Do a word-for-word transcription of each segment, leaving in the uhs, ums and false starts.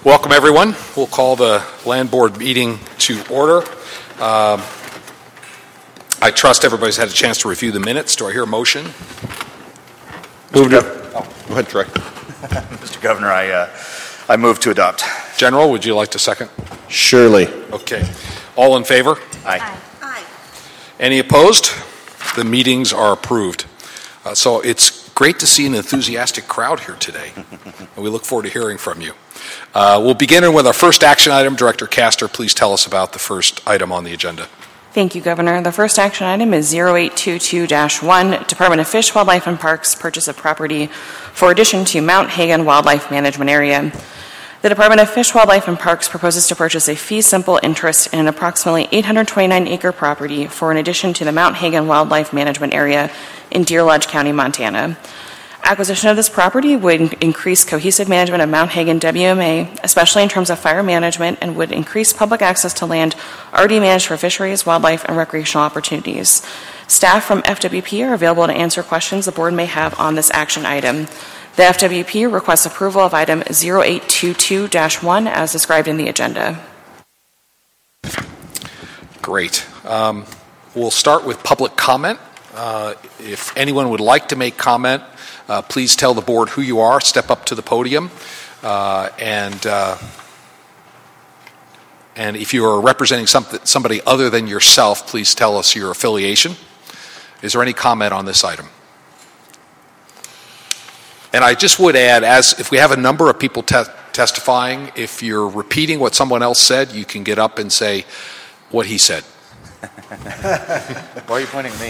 Welcome, everyone. We'll call the Land Board meeting to order. Um, I trust everybody's had a chance to review the minutes. Do I hear a motion? Move to. Oh, go ahead, Troy. Mister Governor, I uh, I move to adopt. General, would you like to second? Surely. Okay. All in favor? Aye. Aye. Aye. Any opposed? The meetings are approved. Uh, so it's great to see an enthusiastic crowd here today, and we look forward to hearing from you. Uh, we'll begin with our first action item. Director Castor, please tell us about the first item on the agenda. Thank you, Governor. The first action item is zero eight two two dash one, Department of Fish, Wildlife, and Parks purchase of property for addition to Mount Hagen Wildlife Management Area. The Department of Fish, Wildlife, and Parks proposes to purchase a fee simple interest in an approximately eight hundred twenty-nine acre property for an addition to the Mount Hagen Wildlife Management Area in Deer Lodge County, Montana. Acquisition of this property would increase cohesive management of Mount Hagen W M A, especially in terms of fire management, and would increase public access to land already managed for fisheries, wildlife, and recreational opportunities. Staff from F W P are available to answer questions the board may have on this action item. The F W P requests approval of item zero eight two two dash one as described in the agenda. Great. Um, we'll start with public comment. Uh, if anyone would like to make comment, uh, please tell the board who you are, step up to the podium, uh, and uh, and if you are representing some, somebody other than yourself, please tell us your affiliation. Is there any comment on this item? And I just would add, as if we have a number of people te- testifying, if you're repeating what someone else said, you can get up and say what he said. Why are you pointing at me?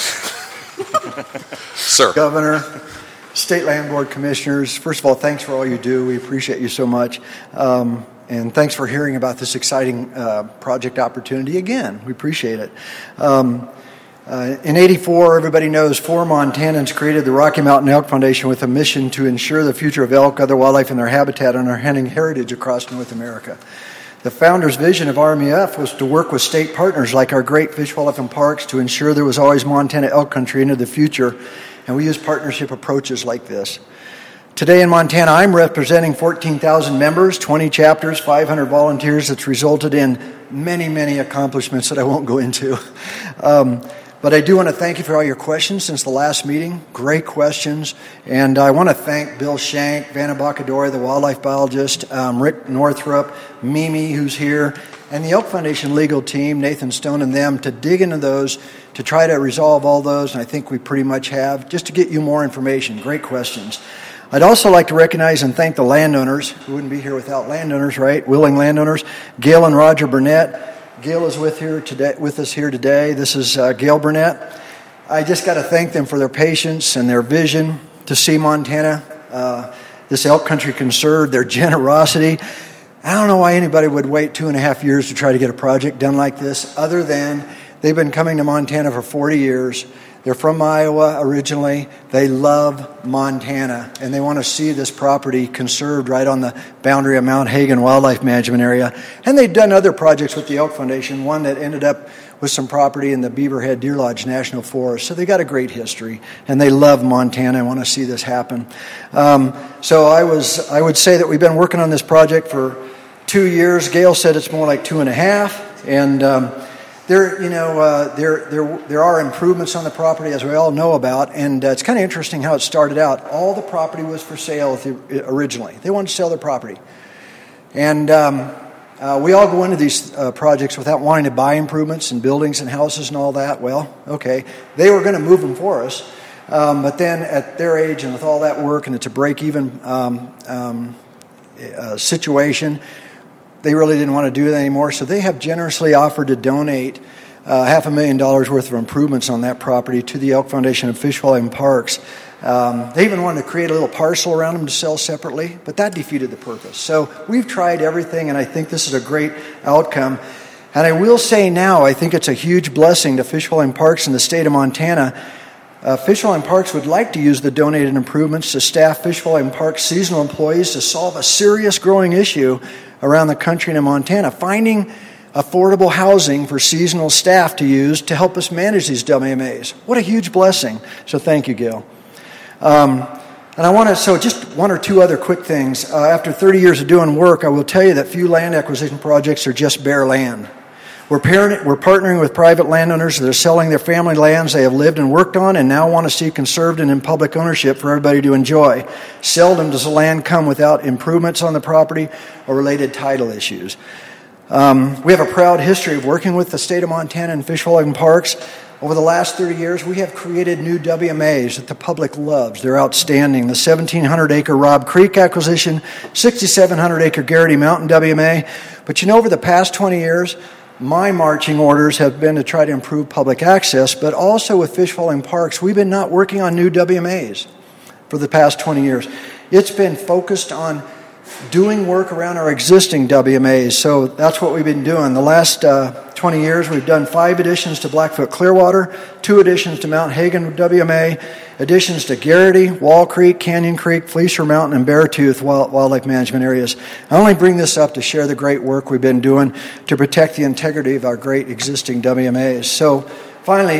Sir. Governor, State Land Board Commissioners, first of all, thanks for all you do. We appreciate you so much. Um, and thanks for hearing about this exciting uh, project opportunity again. We appreciate it. Um, uh, in eighty-four, everybody knows, four Montanans created the Rocky Mountain Elk Foundation with a mission to ensure the future of elk, other wildlife, and their habitat and our hunting heritage across North America. The founder's vision of R M E F was to work with state partners like our great Fish, Wildlife, and Parks to ensure there was always Montana elk country into the future, and we use partnership approaches like this. Today in Montana, I'm representing fourteen thousand members, twenty chapters, five hundred volunteers. That's resulted in many, many accomplishments that I won't go into. Um, But I do want to thank you for all your questions since the last meeting. Great questions. And I want to thank Bill Shank, Vanna Bacadori, the wildlife biologist, um, Rick Northrup, Mimi, who's here, and the Elk Foundation legal team, Nathan Stone and them, to dig into those, to try to resolve all those, and I think we pretty much have, just to get you more information. Great questions. I'd also like to recognize and thank the landowners. We wouldn't be here without landowners, right? Willing landowners. Gail and Roger Burnett. Gail is with here today, with us here today. This is uh, Gail Burnett. I just got to thank them for their patience and their vision to see Montana, uh, this elk country conserved, their generosity. I don't know why anybody would wait two and a half years to try to get a project done like this, other than they've been coming to Montana for forty years. They're from Iowa originally. They love Montana, and they want to see this property conserved right on the boundary of Mount Hagen Wildlife Management Area. And they've done other projects with the Elk Foundation, one that ended up with some property in the Beaverhead Deer Lodge National Forest. So they got a great history, and they love Montana and want to see this happen. Um, so I was, I would say that we've been working on this project for two years. Gail said it's more like two and a half, and um, There, you know, uh, there, there, there are improvements on the property, as we all know about, and uh, it's kind of interesting how it started out. All the property was for sale originally. They wanted to sell their property, and um, uh, we all go into these uh, projects without wanting to buy improvements and buildings and houses and all that. Well, okay, they were going to move them for us, um, but then at their age and with all that work, and it's a break-even um, um, uh, situation. They really didn't want to do that anymore, so they have generously offered to donate uh, half a million dollars worth of improvements on that property to the Elk Foundation of Fish, Wildlife, and Parks. Um, they even wanted to create a little parcel around them to sell separately, but that defeated the purpose. So we've tried everything, and I think this is a great outcome. And I will say now, I think it's a huge blessing to Fish, Wildlife, and Parks in the state of Montana. Uh, Fish, Wildlife, and Parks would like to use the donated improvements to staff Fish, Wildlife, and Parks seasonal employees to solve a serious growing issue around the country and in Montana, finding affordable housing for seasonal staff to use to help us manage these W M As. What a huge blessing. So thank you, Gail. Um, And I want to, so just one or two other quick things. Uh, after thirty years of doing work, I will tell you that few land acquisition projects are just bare land. We're, parent, we're partnering with private landowners that are selling their family lands they have lived and worked on and now want to see conserved and in public ownership for everybody to enjoy. Seldom does the land come without improvements on the property or related title issues. Um, we have a proud history of working with the state of Montana and Fish, Wildlife, and Parks. Over the last thirty years, we have created new W M As that the public loves. They're outstanding. The seventeen hundred acre Robb Creek acquisition, sixty-seven hundred acre Garrity Mountain W M A. But you know, over the past twenty years, my marching orders have been to try to improve public access, but also with Fish, Wildlife, and Parks, we've been not working on new W M As for the past twenty years. It's been focused on doing work around our existing W M As, so that's what we've been doing. The last uh, twenty years, we've done five additions to Blackfoot Clearwater, two additions to Mount Hagen W M A, additions to Garrity, Wall Creek, Canyon Creek, Fleecer Mountain, and Beartooth wildlife management areas. I only bring this up to share the great work we've been doing to protect the integrity of our great existing W M As. So finally,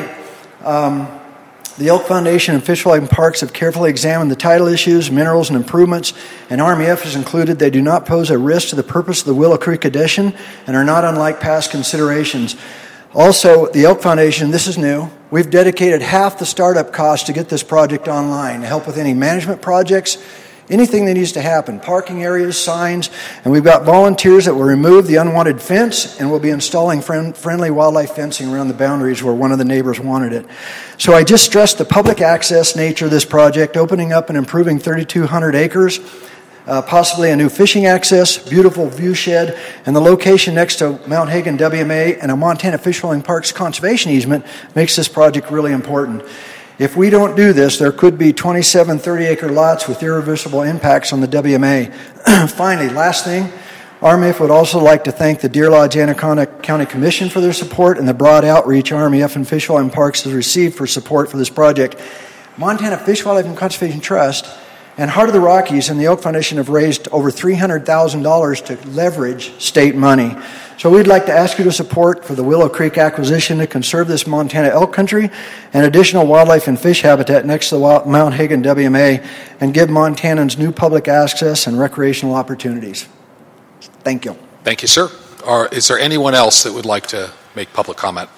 um, the Elk Foundation and Fish, Wildlife, and Parks have carefully examined the title issues, minerals, and improvements, and R M E F has included they do not pose a risk to the purpose of the Willow Creek addition and are not unlike past considerations. Also, the Elk Foundation, this is new, we've dedicated half the startup cost to get this project online to help with any management projects, anything that needs to happen, parking areas, signs, and we've got volunteers that will remove the unwanted fence and will be installing friend, friendly wildlife fencing around the boundaries where one of the neighbors wanted it. So I just stressed the public access nature of this project, opening up and improving thirty-two hundred acres, uh, possibly a new fishing access, beautiful view shed, and the location next to Mount Hagen W M A and a Montana Fish, Wildlife, and Parks conservation easement makes this project really important. If we don't do this, there could be twenty-seven thirty-acre lots with irreversible impacts on the W M A. Finally, last thing, R M E F would also like to thank the Deer Lodge Anaconda County Commission for their support and the broad outreach R M E F and Fish, Wildlife, and Parks has received for support for this project. Montana Fish, Wildlife, and Conservation Trust and Heart of the Rockies and the Elk Foundation have raised over three hundred thousand dollars to leverage state money. So we'd like to ask you to support for the Willow Creek acquisition to conserve this Montana elk country and additional wildlife and fish habitat next to the Mount Hagen W M A and give Montanans new public access and recreational opportunities. Thank you. Thank you, sir. Or is there anyone else that would like to make public comment?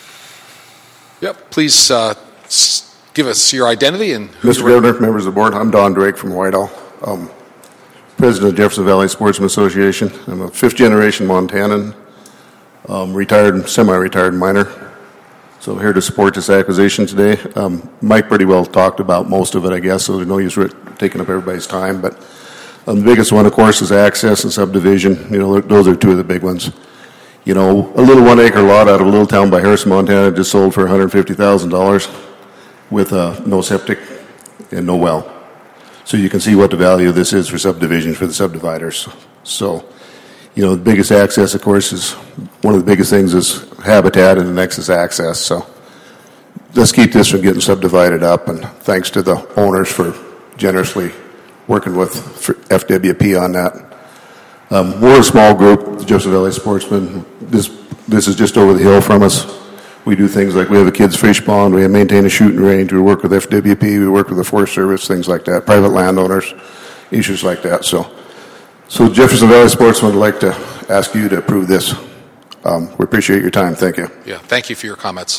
Yep, please uh, give us your identity and who's Mister Governor, members of the board, I'm Don Drake from Whitehall, um, president of Jefferson Valley Sportsman Association. I'm a fifth-generation Montanan, um, retired, semi-retired miner. So I'm here to support this acquisition today. Um, Mike pretty well talked about most of it, I guess, so there's no use taking up everybody's time. But um, the biggest one, of course, is access and subdivision. You know, those are two of the big ones. You know, a little one-acre lot out of a little town by Harrison, Montana, just sold for one hundred fifty thousand dollars with uh, no septic and no well. So you can see what the value of this is for subdivision for the subdividers. So, you know, the biggest access, of course, is one of the biggest things is habitat, and the next is access. So let's keep this from getting subdivided up. And thanks to the owners for generously working with F W P on that. Um, we're a small group, the Jefferson Valley Sportsmen. This this is just over the hill from us. We do things like we have a kids' fish pond, we maintain a shooting range, we work with F W P, we work with the Forest Service, things like that, private landowners, issues like that. So, so Jefferson Valley Sportsmen would like to ask you to approve this. Um, we appreciate your time. Thank you. Yeah, thank you for your comments.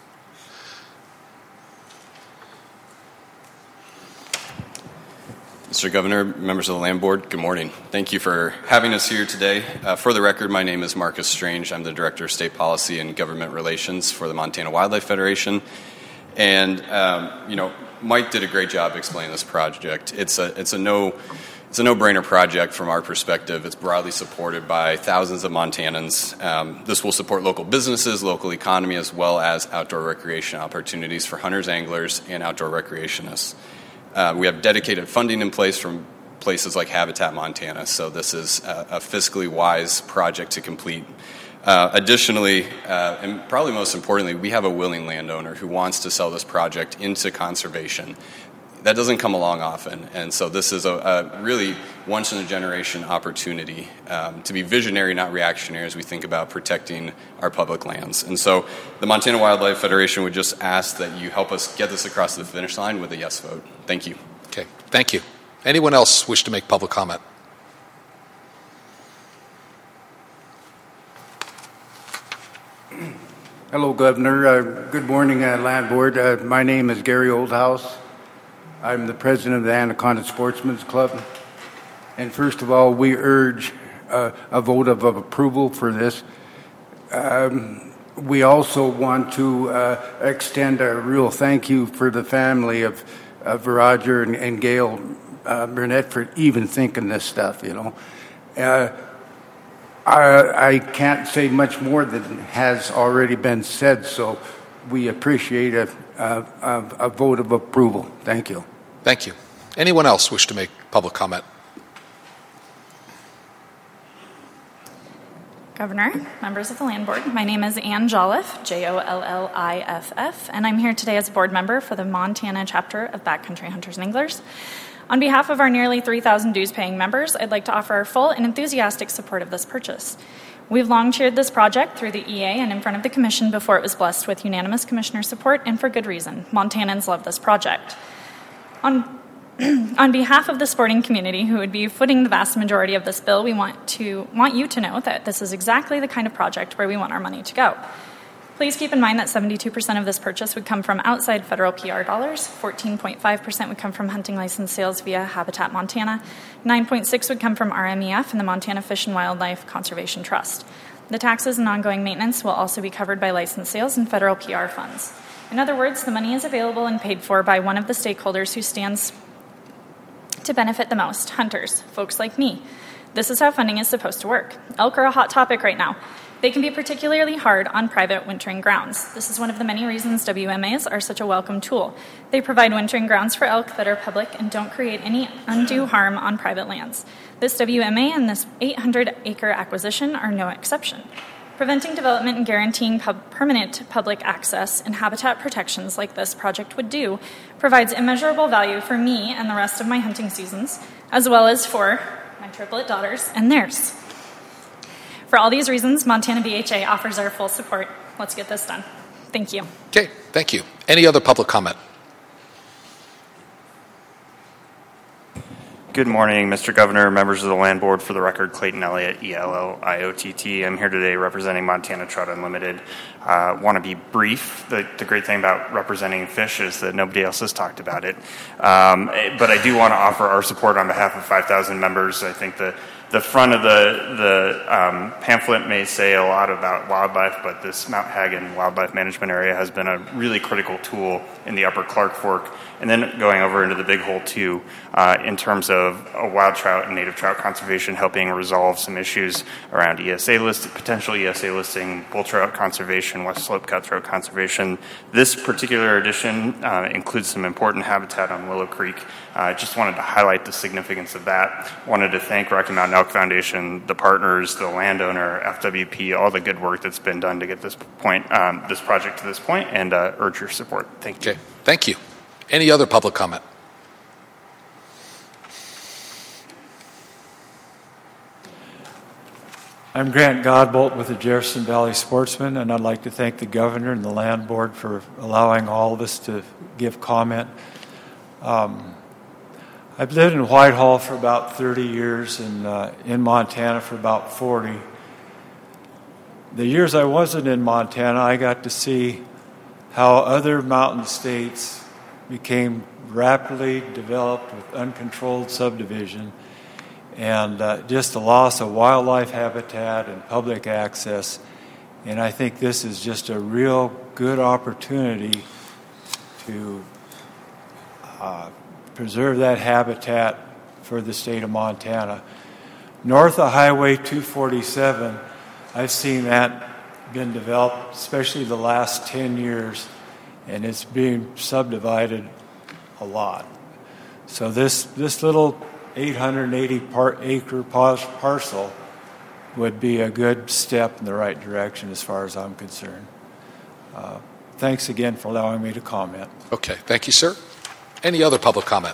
Mister Governor, members of the Land Board, good morning. Thank you for having us here today. Uh, for the record, my name is Marcus Strange. I'm the Director of State Policy and Government Relations for the Montana Wildlife Federation. And, um, you know, Mike did a great job explaining this project. It's a, it's a no... It's a no-brainer project from our perspective. It's broadly supported by thousands of Montanans. Um, this will support local businesses, local economy, as well as outdoor recreation opportunities for hunters, anglers, and outdoor recreationists. Uh, we have dedicated funding in place from places like Habitat Montana, so this is a, a fiscally wise project to complete. Uh, additionally, uh, and probably most importantly, we have a willing landowner who wants to sell this project into conservation. That doesn't come along often, and so this is a, a really once-in-a-generation opportunity um, to be visionary, not reactionary, as we think about protecting our public lands. And so the Montana Wildlife Federation would just ask that you help us get this across the finish line with a yes vote. Thank you. Okay, thank you. Anyone else wish to make public comment? Hello, Governor. Uh, good morning, uh, Land Board. Uh, my name is Gary Oldhouse. I'm the president of the Anaconda Sportsman's Club. And first of all, we urge uh, a vote of, of approval for this. Um, we also want to uh, extend a real thank you for the family of, of Roger and, and Gail uh, Burnett for even thinking this stuff, you know. Uh, I, I can't say much more than has already been said, so we appreciate a, a, a, a vote of approval. Thank you. Thank you. Anyone else wish to make public comment? Governor, members of the Land Board, my name is Ann Jolliffe, J O L L I F F, and I'm here today as a board member for the Montana chapter of Backcountry Hunters and Anglers. On behalf of our nearly three thousand dues-paying members, I'd like to offer our full and enthusiastic support of this purchase. We've long cheered this project through the E A and in front of the Commission before it was blessed with unanimous Commissioner support, and for good reason. Montanans love this project. On, on behalf of the sporting community, who would be footing the vast majority of this bill, we want to want you to know that this is exactly the kind of project where we want our money to go. Please keep in mind that seventy-two percent of this purchase would come from outside federal P R dollars, fourteen point five percent would come from hunting license sales via Habitat Montana, nine point six percent would come from R M E F and the Montana Fish and Wildlife Conservation Trust. The taxes and ongoing maintenance will also be covered by license sales and federal P R funds. In other words, the money is available and paid for by one of the stakeholders who stands to benefit the most, hunters, folks like me. This is how funding is supposed to work. Elk are a hot topic right now. They can be particularly hard on private wintering grounds. This is one of the many reasons W M As are such a welcome tool. They provide wintering grounds for elk that are public and don't create any undue harm on private lands. This W M A and this eight hundred acre acquisition are no exception. Preventing development and guaranteeing pub- permanent public access and habitat protections like this project would do provides immeasurable value for me and the rest of my hunting seasons, as well as for my triplet daughters and theirs. For all these reasons, Montana B H A offers our full support. Let's get this done. Thank you. Okay, thank you. Any other public comment? Good morning, Mister Governor, members of the Land Board. For the record, Clayton Elliott, E L L I O T T. I'm here today representing Montana Trout Unlimited. I uh, want to be brief. The, the great thing about representing fish is that nobody else has talked about it. Um, but I do want to offer our support on behalf of five thousand members. I think the The front of the, the um, pamphlet may say a lot about wildlife, but this Mount Hagen Wildlife Management Area has been a really critical tool in the Upper Clark Fork, and then going over into the Big Hole too, uh, in terms of uh, wild trout and native trout conservation, helping resolve some issues around E S A list, potential E S A listing, bull trout conservation, West Slope cutthroat conservation. This particular edition uh, includes some important habitat on Willow Creek. I uh, just wanted to highlight the significance of that. Wanted to thank Rocky Mountain Elk Foundation, the partners, the landowner, F W P, all the good work that's been done to get this point, um, this project to this point, and uh, urge your support. Thank you. Okay, thank you. Any other public comment? I'm Grant Godbolt with the Jefferson Valley Sportsman, and I'd like to thank the governor and the land board for allowing all of us to give comment. Um, I've lived in Whitehall for about thirty years and uh, in Montana for about forty. The years I wasn't in Montana, I got to see how other mountain states became rapidly developed with uncontrolled subdivision and uh, just the loss of wildlife habitat and public access. And I think this is just a real good opportunity to uh, preserve that habitat for the state of Montana. North of Highway two forty-seven, I've seen that been developed, especially the last ten years, and it's being subdivided a lot. So this this little eight hundred eighty par- acre parcel would be a good step in the right direction as far as I'm concerned. Uh, thanks again for allowing me to comment. Okay, thank you, sir. Any other public comment?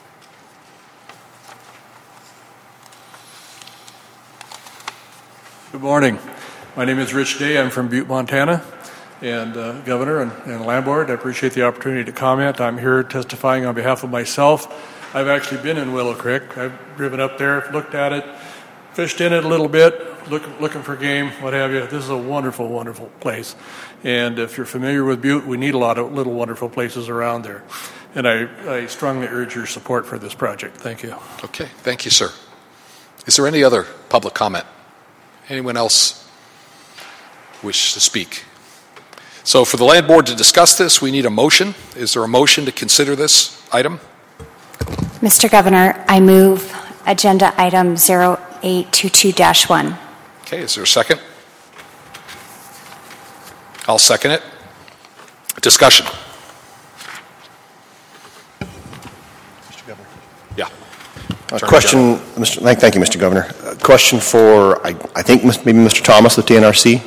Good morning. My name is Rich Day. I'm from Butte, Montana. And uh, Governor and, and Land Board, I appreciate the opportunity to comment. I'm here testifying on behalf of myself, I've actually been in Willow Creek. I've driven up there, looked at it, fished in it a little bit, look, looking for game, what have you. This is a wonderful, wonderful place. And if you're familiar with Butte, we need a lot of little wonderful places around there. And I, I strongly urge your support for this project. Thank you. Okay, thank you, sir. Is there any other public comment? Anyone else wish to speak? So for the land board to discuss this, we need a motion. Is there a motion to consider this item? Mister Governor, I move agenda item zero eight two two dash one. Okay, is there a second? I'll second it. Discussion. Mister Governor. Yeah. A question, Mister Thank, thank you, Mister Governor. A question for, I, I think maybe Mister Thomas with the N R C.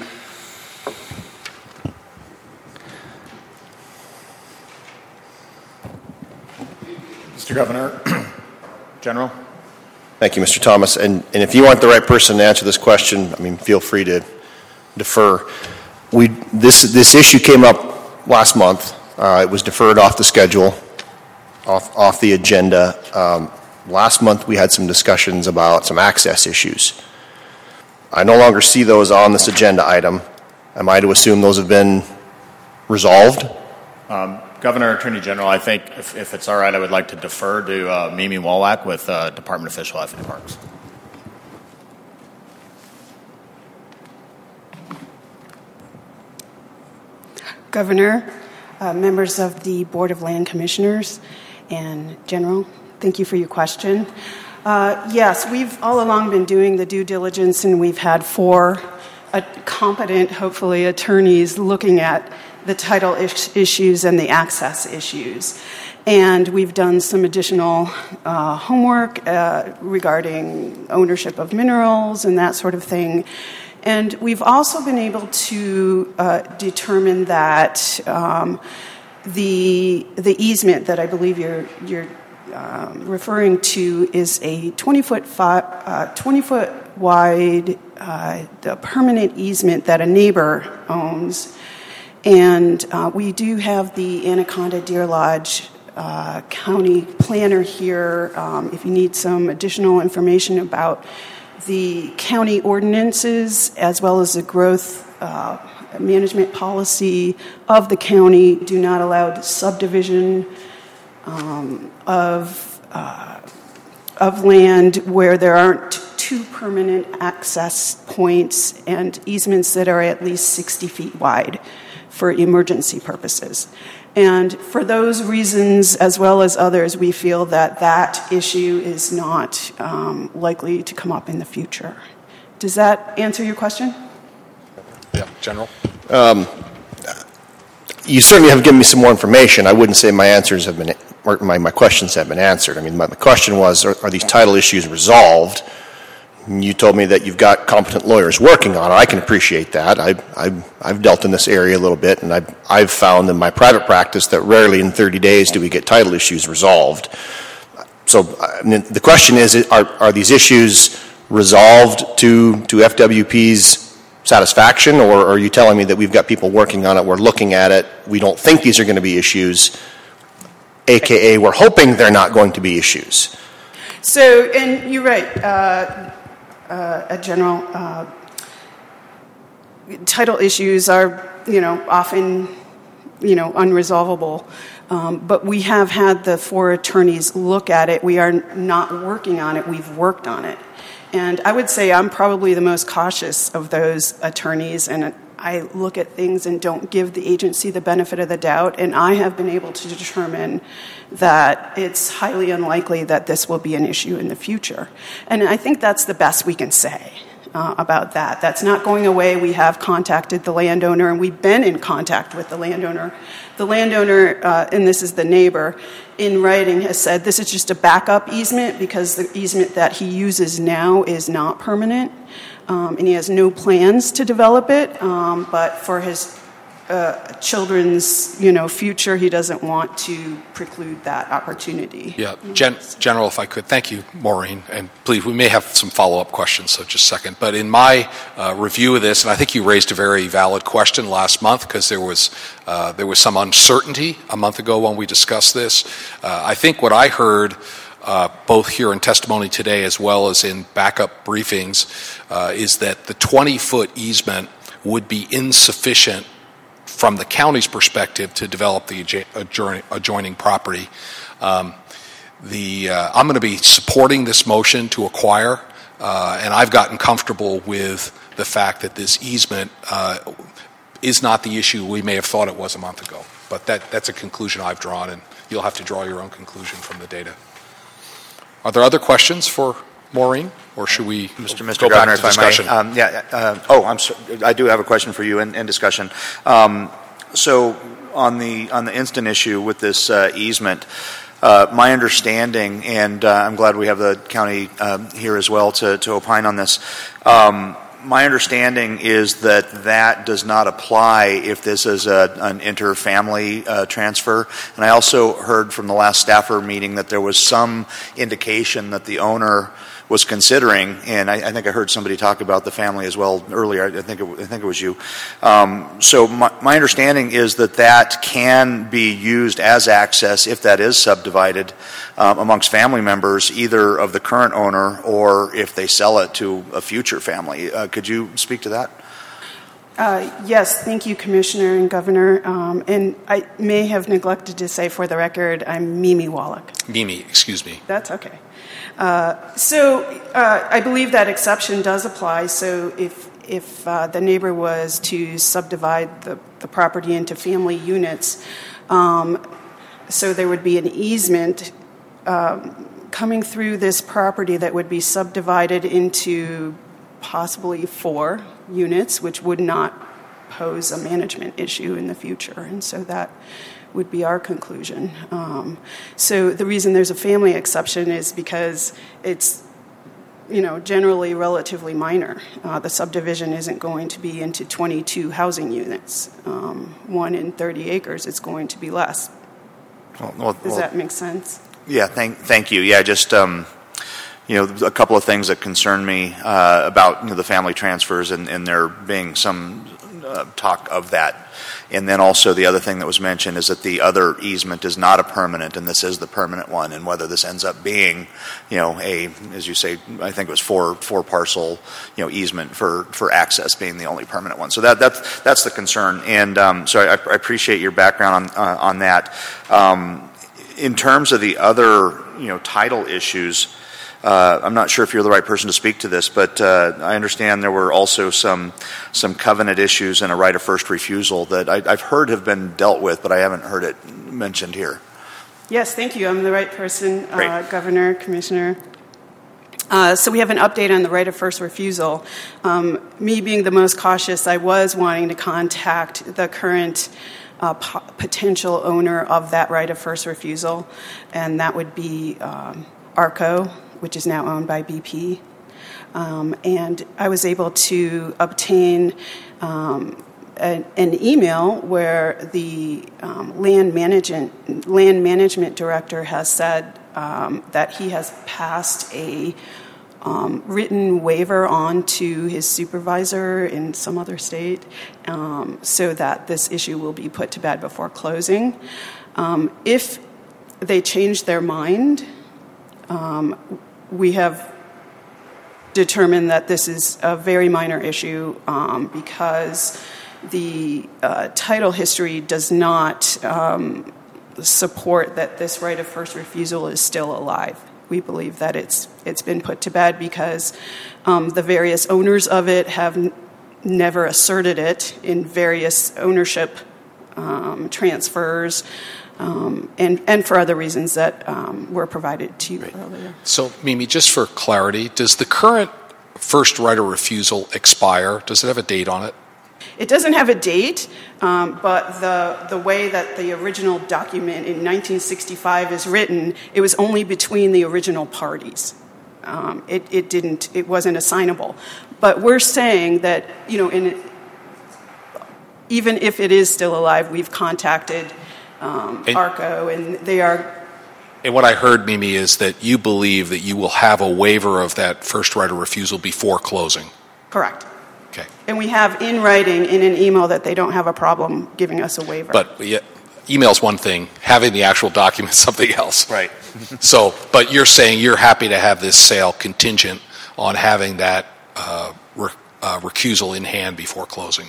Mister Governor, General. Thank you, Mister Thomas. And, and if you aren't the right person to answer this question, I mean, feel free to defer. We, this, this issue came up last month. Uh, it was deferred off the schedule, off, off the agenda. Um, last month we had some discussions about some access issues. I no longer see those on this agenda item. Am I to assume those have been resolved? Um, Governor, Attorney General, I think if, if it's all right, I would like to defer to uh, Mimi Wallach with uh, Department of Fish, Wildlife, and Parks. Governor, uh, members of the Board of Land Commissioners, and General, thank you for your question. Uh, yes, we've all along been doing the due diligence, and we've had four uh, competent, hopefully, attorneys looking at the title is- issues and the access issues. And we've done some additional uh, homework uh, regarding ownership of minerals and that sort of thing. And we've also been able to uh, determine that um, the the easement that I believe you're you're um, referring to is a twenty foot fi- uh, twenty foot wide uh, the permanent easement that a neighbor owns. And uh, we do have the Anaconda Deer Lodge uh, county planner here. Um, if you need some additional information about the county ordinances as well as the growth uh, management policy of the county, do not allow subdivision um, of uh, of land where there aren't two permanent access points and easements that are at least sixty feet wide for emergency purposes. And for those reasons, as well as others, we feel that that issue is not um, likely to come up in the future. Does that answer your question? Yeah, General. Um, you certainly have given me some more information. I wouldn't say my answers have been, or my, my questions have been answered. I mean, my, my question was, are, are these title issues resolved? You told me that you've got competent lawyers working on it. I can appreciate that. I, I, I've dealt in this area a little bit, and I've, I've found in my private practice that rarely in thirty days do we get title issues resolved. So I mean, the question is, are, are these issues resolved to, to F W P's satisfaction, or are you telling me that we've got people working on it, we're looking at it, we don't think these are going to be issues, a k a we're hoping they're not going to be issues? So, and you're right, uh, Uh, a general uh, title issues are, you know, often, you know, unresolvable. Um, but we have had the four attorneys look at it. We are not working on it. We've worked on it. And I would say I'm probably the most cautious of those attorneys, and I look at things and don't give the agency the benefit of the doubt. And I have been able to determine that it's highly unlikely that this will be an issue in the future. And I think that's the best we can say uh, about that. That's not going away. We have contacted the landowner, and we've been in contact with the landowner. The landowner, uh, and this is the neighbor, in writing has said this is just a backup easement because the easement that he uses now is not permanent. Um, and he has no plans to develop it, um, but for his uh, children's, you know, future, he doesn't want to preclude that opportunity. Yeah, Gen- General, if I could, thank you, Maureen, and please, we may have some follow-up questions, so just a second. But in my uh, review of this, and I think you raised a very valid question last month because there was uh, there was some uncertainty a month ago when we discussed this. Uh, I think what I heard uh, both here in testimony today as well as in backup briefings, uh, is that the twenty-foot easement would be insufficient from the county's perspective to develop the adjoining, adjoining property. Um, the uh, I'm going to be supporting this motion to acquire, uh, and I've gotten comfortable with the fact that this easement uh, is not the issue we may have thought it was a month ago. But that, that's a conclusion I've drawn, and you'll have to draw your own conclusion from the data. Are there other questions for Maureen, or should we Mister Mister go Governor, back to if discussion? I may, um, yeah. Uh, oh, I'm sorry. I do have a question for you in, in discussion. Um, so, on the on the instant issue with this uh, easement, uh, my understanding, and uh, I'm glad we have the county um, here as well to to opine on this. Um, My understanding is that that does not apply if this is a, an inter-family uh, transfer. And I also heard from the last staffer meeting that there was some indication that the owner was considering, and I, I think I heard somebody talk about the family as well earlier. I think it, I think it was you. Um, so my, my understanding is that that can be used as access if that is subdivided um, amongst family members, either of the current owner or if they sell it to a future family. Uh, could you speak to that? Uh, yes, thank you, Commissioner and Governor. Um, and I may have neglected to say for the record, I'm Mimi Wallach. Mimi, excuse me. That's okay. Uh, so uh, I believe that exception does apply. So if if uh, the neighbor was to subdivide the, the property into family units, um, so there would be an easement um, coming through this property that would be subdivided into possibly four units, which would not pose a management issue in the future. And so that would be our conclusion. Um, so the reason there's a family exception is because it's, you know, generally relatively minor. Uh, the subdivision isn't going to be into twenty-two housing units. Um, one in thirty acres, it's going to be less. Well, well, Does well, that make sense? Yeah, thank, thank you. Yeah, just, um, you know, a couple of things that concern me uh, about you know, the family transfers and, and there being some uh, talk of that. And then also the other thing that was mentioned is that the other easement is not a permanent, and this is the permanent one. And whether this ends up being, you know, a, as you say, I think it was four four parcel, you know, easement for, for access being the only permanent one. So that that's that's the concern. And um, so I, I appreciate your background on uh, on that. Um, in terms of the other, you know, title issues. Uh, I'm not sure if you're the right person to speak to this, but uh, I understand there were also some some covenant issues and a right of first refusal that I, I've heard have been dealt with, but I haven't heard it mentioned here. Yes, thank you. I'm the right person, uh, Governor, Commissioner. Uh, so we have an update on the right of first refusal. Um, me being the most cautious, I was wanting to contact the current uh, po- potential owner of that right of first refusal, and that would be um, ARCO, which is now owned by B P. Um, and I was able to obtain um, a, an email where the um, land management land management director has said um, that he has passed a um, written waiver on to his supervisor in some other state, um, so that this issue will be put to bed before closing. Um, if they change their mind, Um, we have determined that this is a very minor issue um, because the uh, title history does not um, support that this right of first refusal is still alive. We believe that it's it's been put to bed because um, the various owners of it have n- never asserted it in various ownership um, transfers. Um, and, and for other reasons that um, were provided to you right. earlier. So, Mimi, just for clarity, does the current first right of refusal expire? Does it have a date on it? It doesn't have a date, um, but the, the way that the original document in nineteen sixty-five is written, it was only between the original parties. Um, it, it didn't, it wasn't assignable. But we're saying that, you know, in, even if it is still alive, we've contacted Um, and, ARCO, and they are. And what I heard, Mimi, is that you believe that you will have a waiver of that first right of refusal before closing. Correct. Okay. And we have in writing in an email that they don't have a problem giving us a waiver. But yeah, email's one thing, having the actual document something else. Right. So, but you're saying you're happy to have this sale contingent on having that uh, rec- uh, recusal in hand before closing?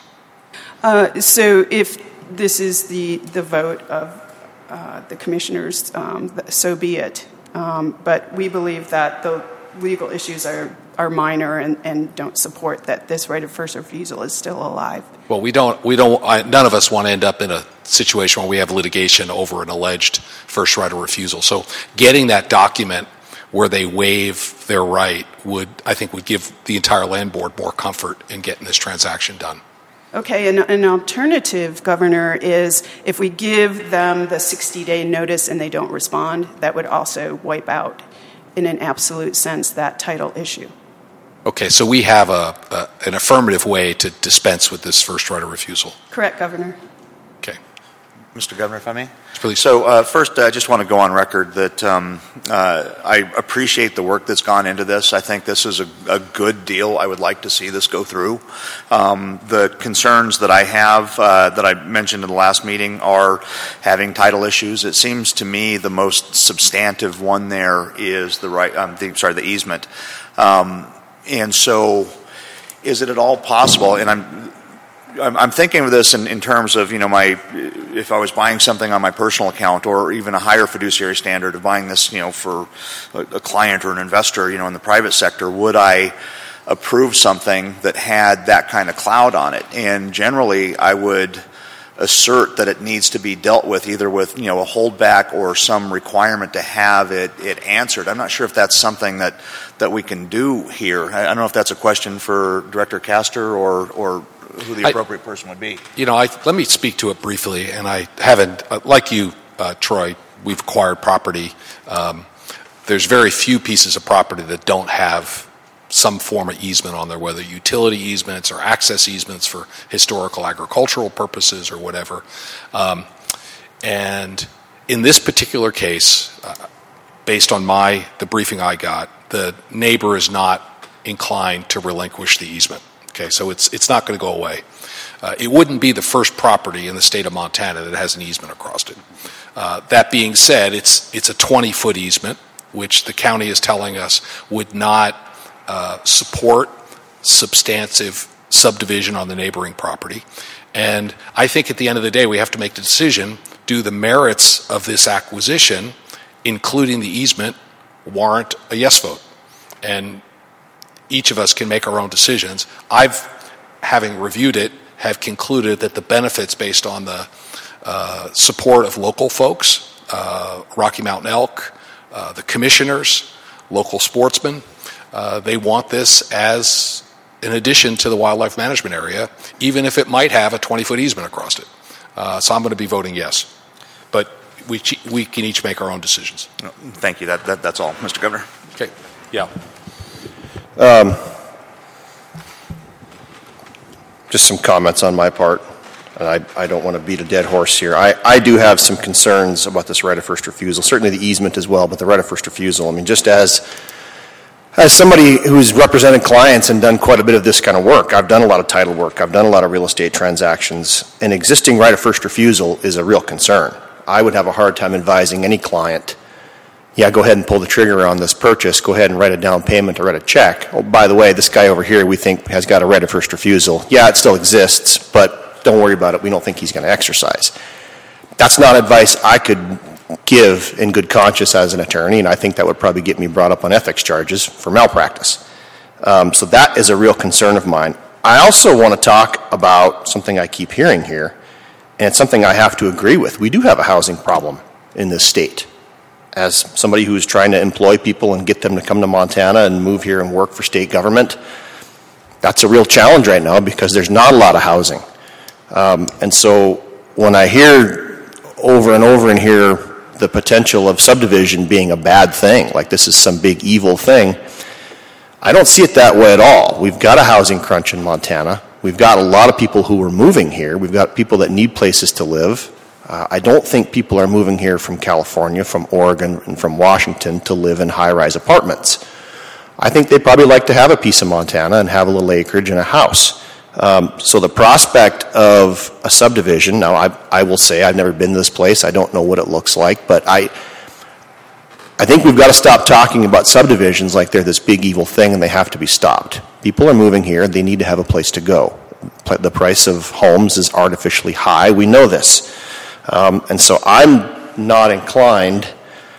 Uh, so if this is the, the vote of uh, the commissioners, um, so be it. Um, but we believe that the legal issues are, are minor and, and don't support that this right of first refusal is still alive. Well, we don't, we don't, I, none of us want to end up in a situation where we have litigation over an alleged first right of refusal. So getting that document where they waive their right would, I think, would give the entire land board more comfort in getting this transaction done. Okay, and an alternative, Governor, is if we give them the sixty-day notice and they don't respond, that would also wipe out, in an absolute sense, that title issue. Okay, so we have a, a an affirmative way to dispense with this first right of refusal. Correct, Governor. Okay. Mister Governor, if I may? Please. So uh, first, I just want to go on record that um, uh, I appreciate the work that's gone into this. I think this is a, a good deal. I would like to see this go through. Um, the concerns that I have uh, that I mentioned in the last meeting are having title issues. It seems to me the most substantive one there is the right. Um, the, sorry, the easement. Um, and so, is it at all possible? And I'm. I'm thinking of this in, in terms of, you know, my, if I was buying something on my personal account or even a higher fiduciary standard of buying this, you know, for a, a client or an investor, you know, in the private sector, would I approve something that had that kind of cloud on it? And generally, I would assert that it needs to be dealt with either with, you know, a holdback or some requirement to have it, it answered. I'm not sure if that's something that, that we can do here. I, I don't know if that's a question for Director Castor or, or who the appropriate I, person would be. You know, I, let me speak to it briefly, and I haven't, uh, like you, uh, Troy, we've acquired property. Um, there's very few pieces of property that don't have some form of easement on there, whether utility easements or access easements for historical agricultural purposes or whatever. Um, and in this particular case, uh, based on my the briefing I got, the neighbor is not inclined to relinquish the easement. Okay, so it's it's not going to go away. Uh, it wouldn't be the first property in the state of Montana that has an easement across it. Uh, that being said, it's it's a twenty-foot easement, which the county is telling us would not uh, support substantive subdivision on the neighboring property. And I think at the end of the day, we have to make the decision, do the merits of this acquisition, including the easement, warrant a yes vote? And each of us can make our own decisions. I've, having reviewed it, have concluded that the benefits based on the uh, support of local folks, uh, Rocky Mountain Elk, uh, the commissioners, local sportsmen, uh, they want this as an addition to the wildlife management area, even if it might have a twenty-foot easement across it. Uh, so I'm going to be voting yes. But we we can each make our own decisions. Thank you. That, that That's all, Mister Governor. Okay. Yeah. Um, just some comments on my part, and I, I don't want to beat a dead horse here. I, I do have some concerns about this right of first refusal, certainly the easement as well, but the right of first refusal. I mean, just as as somebody who's represented clients and done quite a bit of this kind of work, I've done a lot of title work, I've done a lot of real estate transactions. An existing right of first refusal is a real concern. I would have a hard time advising any client, yeah, go ahead and pull the trigger on this purchase, go ahead and write a down payment or write a check. Oh, by the way, this guy over here we think has got a right of first refusal. Yeah, it still exists, but don't worry about it. We don't think he's going to exercise. That's not advice I could give in good conscience as an attorney, and I think that would probably get me brought up on ethics charges for malpractice. Um, so that is a real concern of mine. I also want to talk about something I keep hearing here, and it's something I have to agree with. We do have a housing problem in this state. As somebody who's trying to employ people and get them to come to Montana and move here and work for state government, that's a real challenge right now because there's not a lot of housing. Um, and so when I hear over and over and hear the potential of subdivision being a bad thing, like this is some big evil thing, I don't see it that way at all. We've got a housing crunch in Montana. We've got a lot of people who are moving here. We've got people that need places to live. Uh, I don't think people are moving here from California, from Oregon, and from Washington to live in high-rise apartments. I think they'd probably like to have a piece of Montana and have a little acreage and a house. Um, so the prospect of a subdivision, now I, I will say I've never been to this place, I don't know what it looks like, but I, I think we've got to stop talking about subdivisions like they're this big evil thing and they have to be stopped. People are moving here, they need to have a place to go. The price of homes is artificially high, we know this. Um, and so I'm not inclined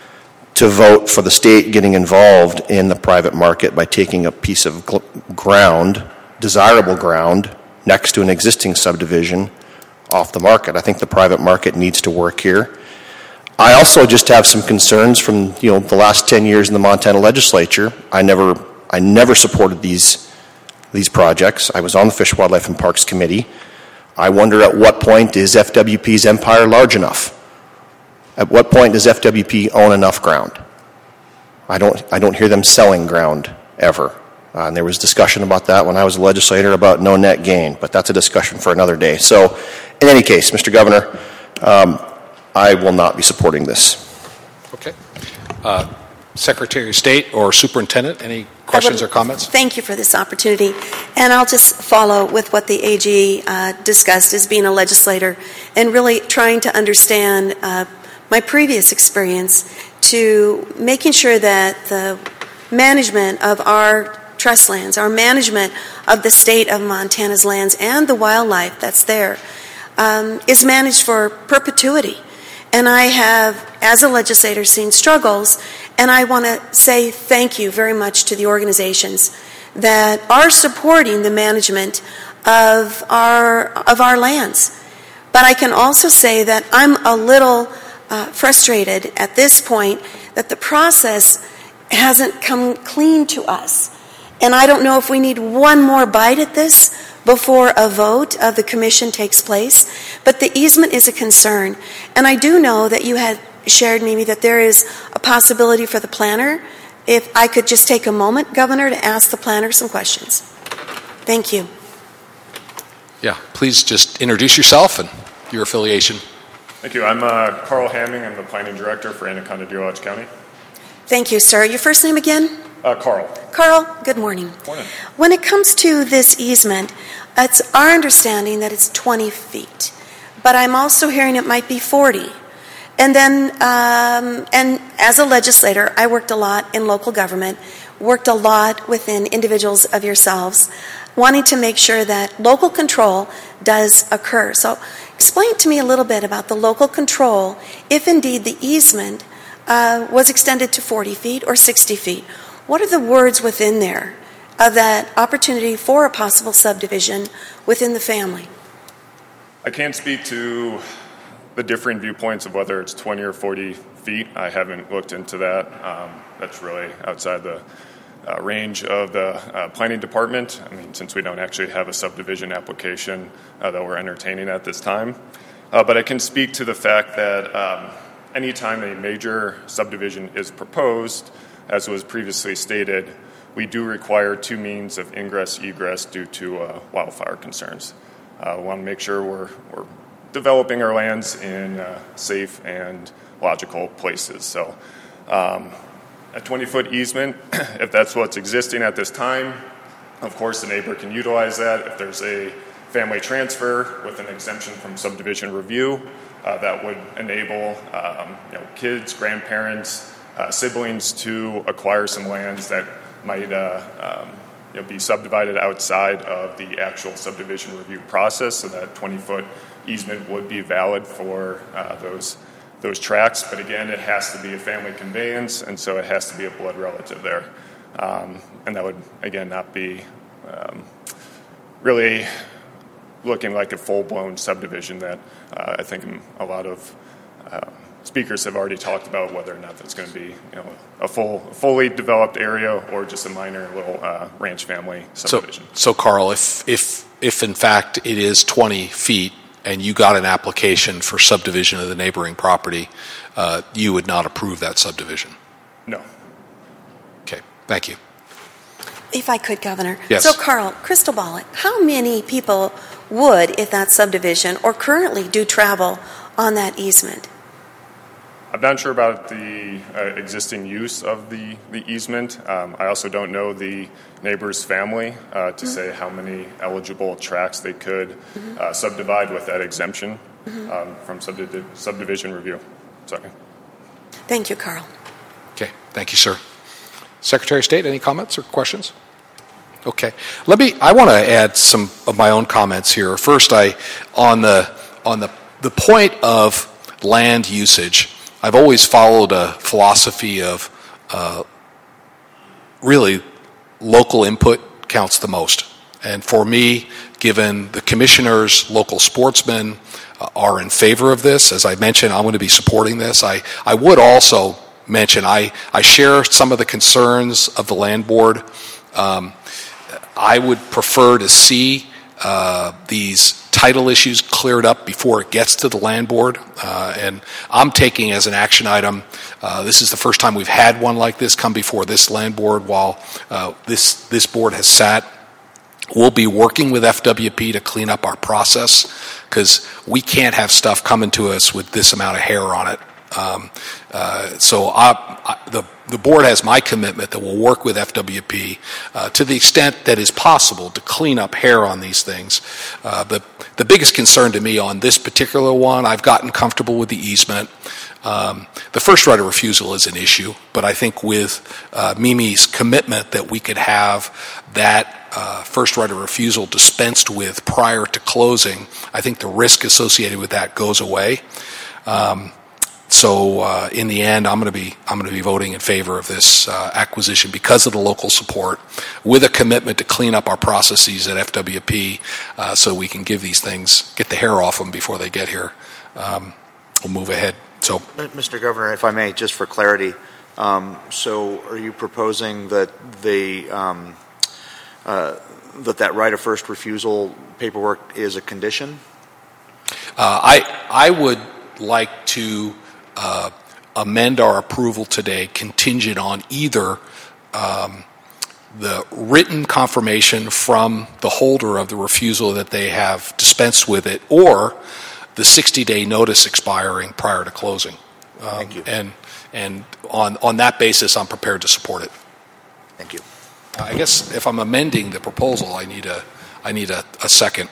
to vote for the state getting involved in the private market by taking a piece of gl- ground, desirable ground, next to an existing subdivision off the market. I think the private market needs to work here. I also just have some concerns from, you know, the last ten years in the Montana legislature. I never I never supported these these projects. I was on the Fish, Wildlife, and Parks Committee. I wonder at what point is F W P's empire large enough? At what point does F W P own enough ground? I don't I don't hear them selling ground ever. Uh, and there was discussion about that when I was a legislator about no net gain, but that's a discussion for another day. So in any case, Mister Governor, um, I will not be supporting this. Okay. Uh, Secretary of State or Superintendent, any questions or comments? Thank you for this opportunity. And I'll just follow with what the A G uh, discussed as being a legislator and really trying to understand uh, my previous experience to making sure that the management of our trust lands, our management of the state of Montana's lands and the wildlife that's there um, is managed for perpetuity. And I have, as a legislator, seen struggles, and I want to say thank you very much to the organizations that are supporting the management of our of our lands. But I can also say that I'm a little uh, frustrated at this point that the process hasn't come clean to us. And I don't know if we need one more bite at this before a vote of the commission takes place, but the easement is a concern. And I do know that you had shared, Mimi, that there is a possibility for the planner. If I could just take a moment, Governor, to ask the planner some questions. Thank you. Yeah, please just introduce yourself and your affiliation. Thank you. I'm uh, Carl Hamming. I'm the planning director for Anaconda-Deer Lodge County. Thank you, sir. Your first name again? Uh, Carl. Carl, good morning. Morning. When it comes to this easement, it's our understanding that it's twenty feet, but I'm also hearing it might be forty. And then, um, and as a legislator, I worked a lot in local government, worked a lot within individuals of yourselves, wanting to make sure that local control does occur. So explain to me a little bit about the local control, if indeed the easement uh, was extended to forty feet or sixty feet. What are the words within there of that opportunity for a possible subdivision within the family? I can't speak to the differing viewpoints of whether it's twenty or forty feet. I haven't looked into that. Um, that's really outside the uh, range of the uh, planning department. I mean, since we don't actually have a subdivision application uh, that we're entertaining at this time. Uh, but I can speak to the fact that um, anytime a major subdivision is proposed, as was previously stated, we do require two means of ingress, egress due to uh, wildfire concerns. Uh, we want to make sure we're, we're developing our lands in uh, safe and logical places. So um, a twenty-foot easement, if that's what's existing at this time, of course the neighbor can utilize that. If there's a family transfer with an exemption from subdivision review, uh, that would enable um, you know, kids, grandparents, Uh, siblings to acquire some lands that might uh, um, you know, be subdivided outside of the actual subdivision review process, so that twenty-foot easement would be valid for uh, those those tracts. But again, it has to be a family conveyance, and so it has to be a blood relative there, um, and that would again not be um, really looking like a full-blown subdivision that uh, I think a lot of uh, speakers have already talked about whether or not that's going to be, you know, a full, fully developed area or just a minor little uh, ranch family subdivision. So, so Carl, if if if in fact it is twenty feet and you got an application for subdivision of the neighboring property, uh, you would not approve that subdivision? No. Okay. Thank you. If I could, Governor. Yes. So, Carl, crystal ball it. How many people would, if that subdivision or currently do travel on that easement? I'm not sure about the uh, existing use of the, the easement. Um, I also don't know the neighbor's family uh, to mm-hmm. say how many eligible tracts they could mm-hmm. uh, subdivide with that exemption mm-hmm. um, from subdiv- subdivision review. Sorry. Thank you, Carl. Okay, thank you, sir. Secretary of State, any comments or questions? Okay, let me. I want to add some of my own comments here. First, I on the on the the point of land usage. I've always followed a philosophy of uh, really local input counts the most. And for me, given the commissioners, local sportsmen uh, are in favor of this, as I mentioned, I'm going to be supporting this. I, I would also mention I, I share some of the concerns of the land board. Um, I would prefer to see uh, these title issues cleared up before it gets to the land board. Uh, and I'm taking as an action item, uh, this is the first time we've had one like this come before this land board while uh, this, this board has sat. We'll be working with F W P to clean up our process because we can't have stuff coming to us with this amount of hair on it. Um, uh, so I, I, the the board has my commitment that we'll work with F W P uh, to the extent that is possible to clean up hair on these things. Uh, but the biggest concern to me on this particular one, I've gotten comfortable with the easement. Um, the first right of refusal is an issue, but I think with uh, Mimi's commitment that we could have that uh, first right of refusal dispensed with prior to closing, I think the risk associated with that goes away. Um, So uh, in the end, I'm going to be I'm going to be voting in favor of this uh, acquisition because of the local support, with a commitment to clean up our processes at F W P, uh, so we can give these things get the hair off them before they get here. Um, we'll move ahead. So, Mister Governor, if I may, just for clarity, um, so are you proposing that the um, uh, that that right of first refusal paperwork is a condition? Uh, I I would like to. Uh, amend our approval today contingent on either um, the written confirmation from the holder of the refusal that they have dispensed with it, or the sixty-day notice expiring prior to closing. Um, Thank you. And and on on that basis, I'm prepared to support it. Thank you. Uh, I guess if I'm amending the proposal, I need a I need a, a second.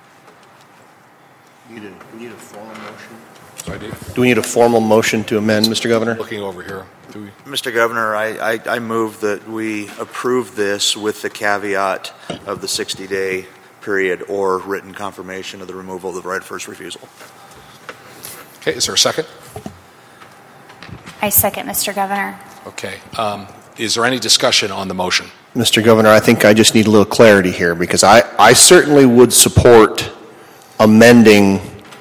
You need a, you need a formal motion. I do. Do we need a formal motion to amend, Mister Governor? Looking over here. Do we? Mister Governor, I, I, I move that we approve this with the caveat of the sixty-day period or written confirmation of the removal of the right of first refusal. Okay, is there a second? I second, Mister Governor. Okay. Um, is there any discussion on the motion? Mister Governor, I think I just need a little clarity here because I, I certainly would support amending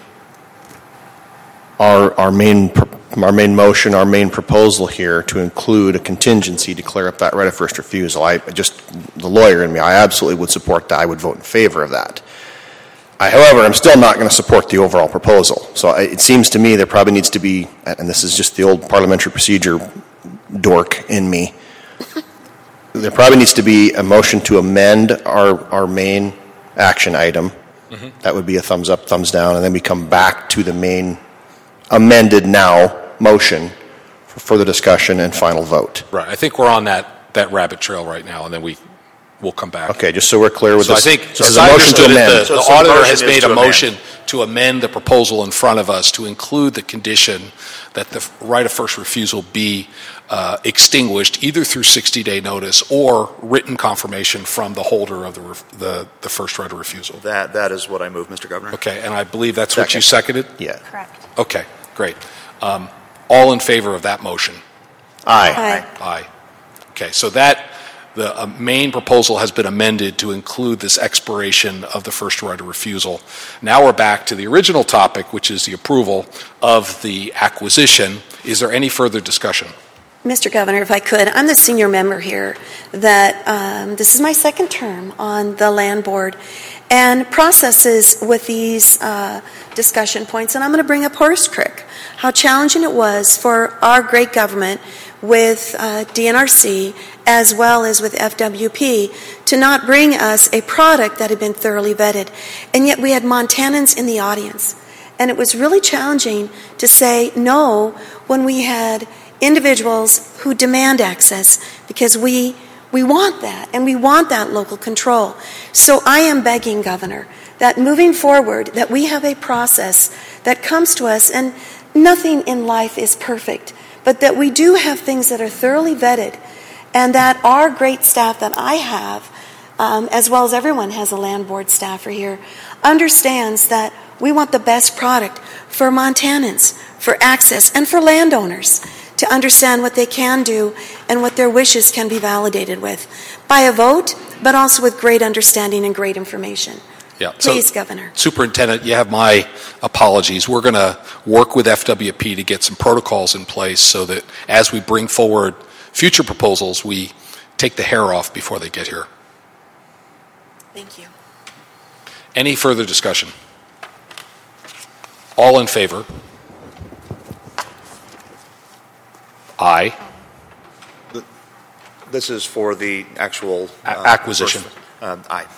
Our, our main our main motion, our main proposal here to include a contingency to clear up that right of first refusal. I just, the lawyer in me, I absolutely would support that. I would vote in favor of that. I, however, I'm still not going to support the overall proposal. So I, it seems to me there probably needs to be, and this is just the old parliamentary procedure dork in me, there probably needs to be a motion to amend our, our main action item. Mm-hmm. That would be a thumbs up, thumbs down, and then we come back to the main amended now motion for further discussion and final vote. Right. I think we're on that, that rabbit trail right now, and then we will come back. Okay, just so we're clear with so this. I think so as I understood it, the, so the so auditor the has made a to motion amend. to amend the proposal in front of us to include the condition that the right of first refusal be uh, extinguished either through sixty-day notice or written confirmation from the holder of the ref- the, the first right of refusal. That that is what I move, Mister Governor. Okay, and I believe that's Second. what you seconded? Yeah. Correct. Okay, great. Um, all in favor of that motion? Aye. Aye. Aye. Okay, so that the uh, main proposal has been amended to include this expiration of the first right of refusal. Now we're back to the original topic, which is the approval of the acquisition. Is there any further discussion? Mister Governor, if I could, I'm the senior member here that um, this is my second term on the land board and processes with these uh, discussion points. And I'm going to bring up Horse Creek, how challenging it was for our great government with uh, D N R C as well as with F W P to not bring us a product that had been thoroughly vetted. And yet we had Montanans in the audience. And it was really challenging to say no when we had individuals who demand access, because we we want that, and we want that local control. So I am begging, Governor, that moving forward, that we have a process that comes to us, and nothing in life is perfect, but that we do have things that are thoroughly vetted, and that our great staff that I have, um, as well as everyone has a land board staffer here, understands that we want the best product for Montanans, for access, and for landowners to understand what they can do and what their wishes can be validated with by a vote, but also with great understanding and great information. Yeah. Please, so, Governor. Superintendent, you have my apologies. We're going to work with F W P to get some protocols in place so that as we bring forward future proposals, we take the hair off before they get here. Thank you. Any further discussion? All in favor? Aye. This is for the actual uh, acquisition. First, uh, aye.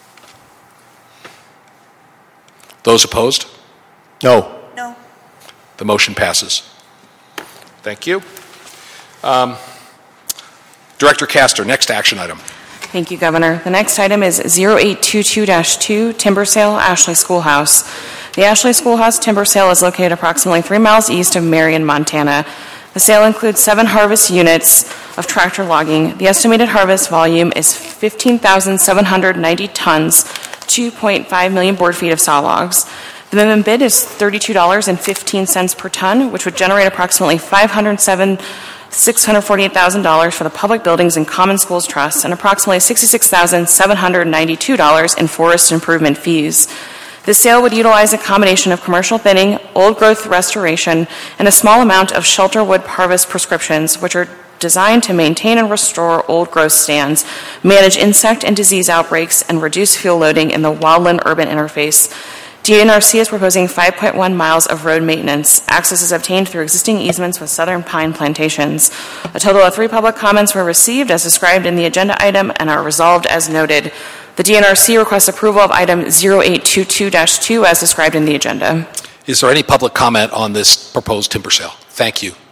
Those opposed? No. No. The motion passes. Thank you. Um, Director Castor, next action item. Thank you, Governor. The next item is zero eight two two dash two, timber sale, Ashley Schoolhouse. The Ashley Schoolhouse timber sale is located approximately three miles east of Marion, Montana. The sale includes seven harvest units of tractor logging. The estimated harvest volume is fifteen thousand seven hundred ninety tons, two point five million board feet of saw logs. The minimum bid is thirty-two dollars and fifteen cents per ton, which would generate approximately five hundred seven thousand six hundred forty-eight thousand dollars for the Public Buildings and Common Schools Trust and approximately sixty-six thousand seven hundred ninety-two dollars in forest improvement fees. The sale would utilize a combination of commercial thinning, old growth restoration, and a small amount of shelter wood harvest prescriptions, which are designed to maintain and restore old growth stands, manage insect and disease outbreaks, and reduce fuel loading in the wildland-urban interface. D N R C is proposing five point one miles of road maintenance. Access is obtained through existing easements with Southern Pine Plantations. A total of three public comments were received as described in the agenda item and are resolved as noted. The D N R C requests approval of item zero eight two two dash two as described in the agenda. Is there any public comment on this proposed timber sale? Thank you.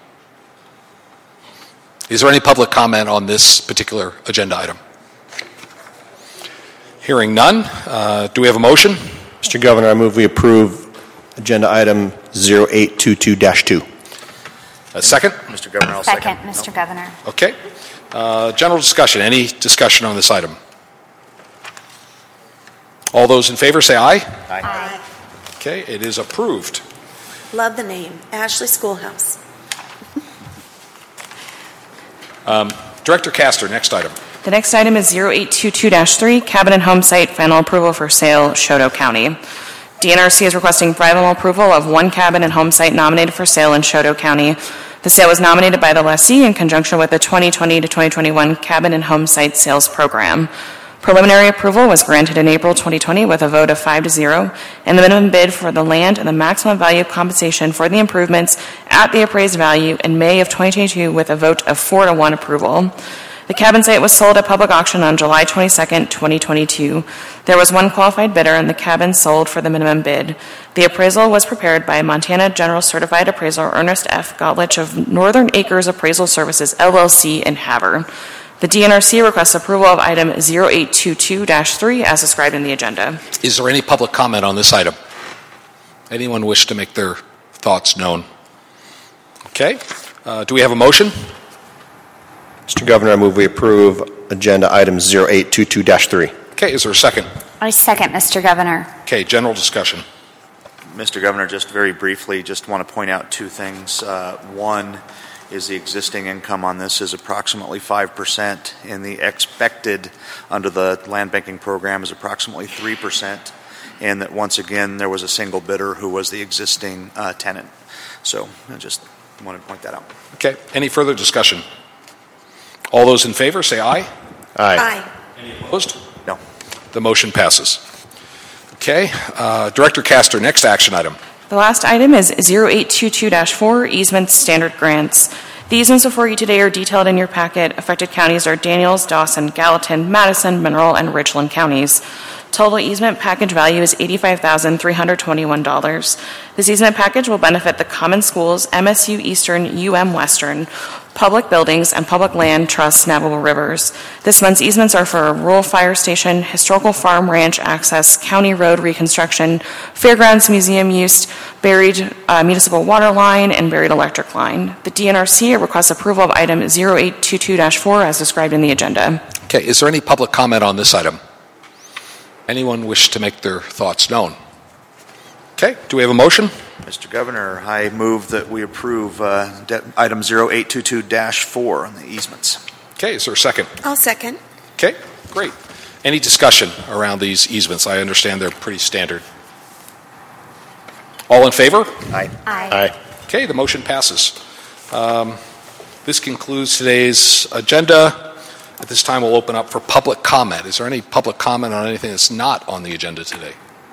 Is there any public comment on this particular agenda item? Hearing none, uh, do we have a motion? Mister Governor, I move we approve agenda item zero eight two two dash two. A second? Mister Governor, I'll second. second. Mister Governor. Okay. Uh, general discussion. Any discussion on this item? All those in favor say aye. Aye. Aye. Okay, it is approved. Love the name, Ashley Schoolhouse. Um, Director Castor, next item. The next item is zero eight two two dash three, cabin and home site, final approval for sale, Choteau County. D N R C is requesting final approval of one cabin and home site nominated for sale in Choteau County. The sale was nominated by the lessee in conjunction with the twenty twenty to twenty twenty-one cabin and home site sales program. Preliminary approval was granted in April twenty twenty with a vote of five to zero, and the minimum bid for the land and the maximum value compensation for the improvements at the appraised value in May of twenty twenty-two with a vote of four to one approval. The cabin site was sold at public auction on July twenty-second, twenty twenty-two. There was one qualified bidder and the cabin sold for the minimum bid. The appraisal was prepared by Montana General Certified Appraiser Ernest F. Gottlich of Northern Acres Appraisal Services, L L C in Havre. The D N R C requests approval of item zero eight two two dash three as described in the agenda. Is there any public comment on this item? Anyone wish to make their thoughts known? Okay. Uh, do we have a motion? Mister Governor, I move we approve agenda item zero eight two two dash three. Okay, is there a second? I second, Mister Governor. Okay, general discussion. Mister Governor, just very briefly, just want to point out two things. Uh, one is the existing income on this is approximately five percent, and the expected under the land banking program is approximately three percent, and that once again there was a single bidder who was the existing uh, tenant. So I just wanted to point that out. Okay, any further discussion? All those in favor say aye. Aye. Aye. Any opposed? No. The motion passes. Okay, uh, Director Castor, next action item. The last item is zero eight two two dash four, easements standard grants. The easements before you today are detailed in your packet. Affected counties are Daniels, Dawson, Gallatin, Madison, Mineral, and Richland counties. Total easement package value is eighty-five thousand three hundred twenty-one dollars. This easement package will benefit the Common Schools, M S U Eastern, U M Western, Public Buildings, and Public Land Trust Navigable Rivers. This month's easements are for rural fire station, historical farm ranch access, county road reconstruction, fairgrounds museum use, buried uh, municipal water line, and buried electric line. The D N R C requests approval of item zero eight two two dash four as described in the agenda. Okay, is there any public comment on this item? Anyone wish to make their thoughts known? Okay, do we have a motion? Mister Governor, I move that we approve uh, de- item zero eight two two dash four on the easements. Okay, is there a second? I'll second. Okay, great. Any discussion around these easements? I understand they're pretty standard. All in favor? Aye. Aye. Aye. Okay, the motion passes. Um, this concludes today's agenda. At this time, we'll open up for public comment. Is there any public comment on anything that's not on the agenda today?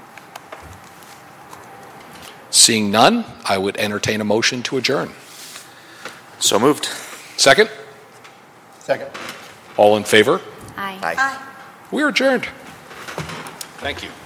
Seeing none, I would entertain a motion to adjourn. So moved. Second? Second. All in favor? Aye. Aye. We are adjourned. Thank you.